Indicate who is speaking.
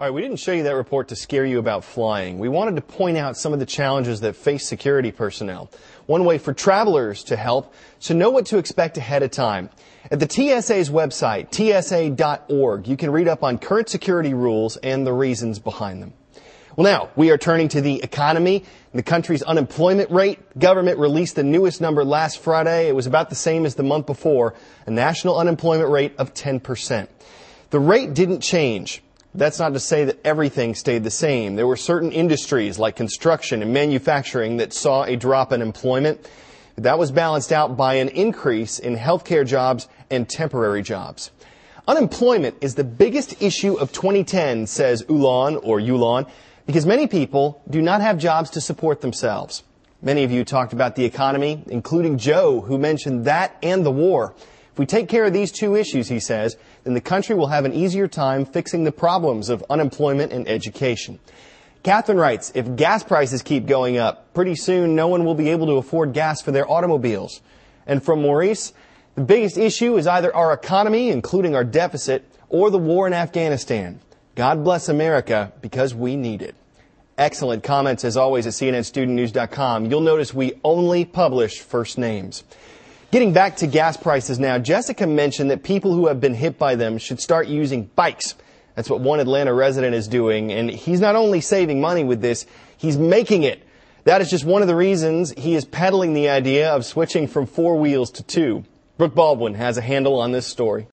Speaker 1: All right, we didn't show you that report to scare you about flying. We wanted to point out some of the challenges that face security personnel. One way for travelers to help is to know what to expect ahead of time. At the TSA's website, tsa.org, you can read up on current security rules and the reasons behind them. Well, now, we are turning to the economy, the country's unemployment rate. Government released the newest number last Friday. It was about the same as the month before, a national unemployment rate of 10%. The rate didn't change. That's not to say that everything stayed the same. There were certain industries like construction and manufacturing that saw a drop in employment. That was balanced out by an increase in healthcare jobs and temporary jobs. Unemployment is the biggest issue of 2010, says Ulan, because many people do not have jobs to support themselves. Many of you talked about the economy, including Joe, who mentioned that and the war. If we take care of these two issues, he says, then the country will have an easier time fixing the problems of unemployment and education. Catherine writes, if gas prices keep going up, pretty soon no one will be able to afford gas for their automobiles. And from Maurice, the biggest issue is either our economy, including our deficit, or the war in Afghanistan. God bless America, because we need it. Excellent comments, as always, at CNNStudentNews.com. You'll notice we only publish first names. Getting back to gas prices now, Jessica mentioned that people who have been hit by them should start using bikes. That's what one Atlanta resident is doing, and he's not only saving money with this, he's making it. That is just one of the reasons he is peddling the idea of switching from 4 wheels to 2. Brooke Baldwin has a handle on this story.